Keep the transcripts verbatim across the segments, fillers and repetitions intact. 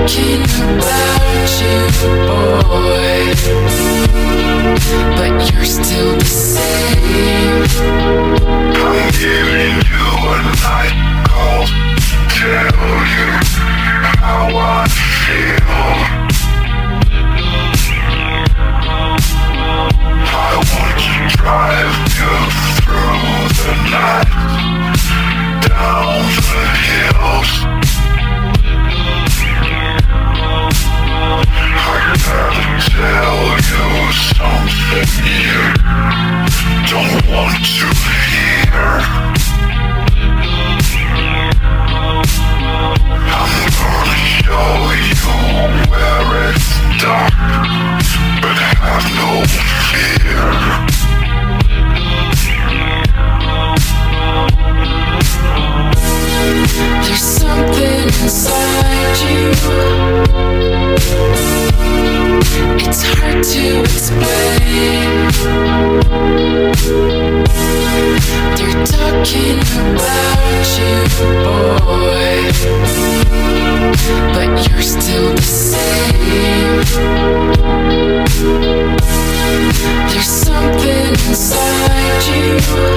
talking about you, boy, but you're still the same. I'm giving you a night call, tell you how I feel. I want to drive you through the night, down the hills. I gotta tell you something you don't want to hear. I'm gonna show you where it's dark, but have no fear. There's something inside you. It's hard to explain. They're talking about you, boy, but you're still the same. There's something inside you.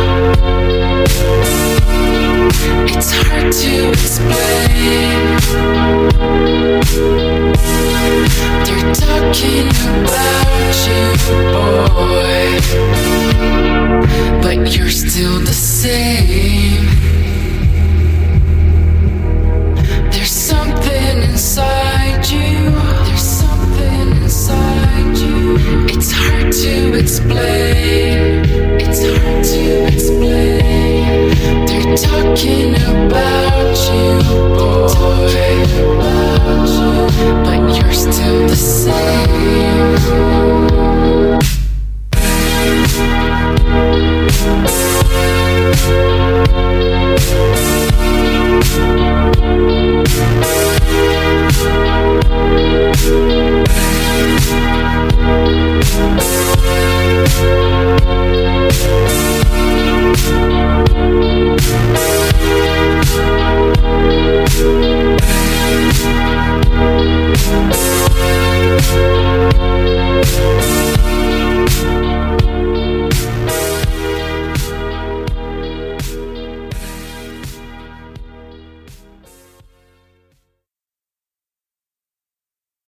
It's hard to explain. They're talking about you, boy, but you're still the same. There's something inside you. There's something inside you. It's hard to explain. It's hard to explain. They're talking about you.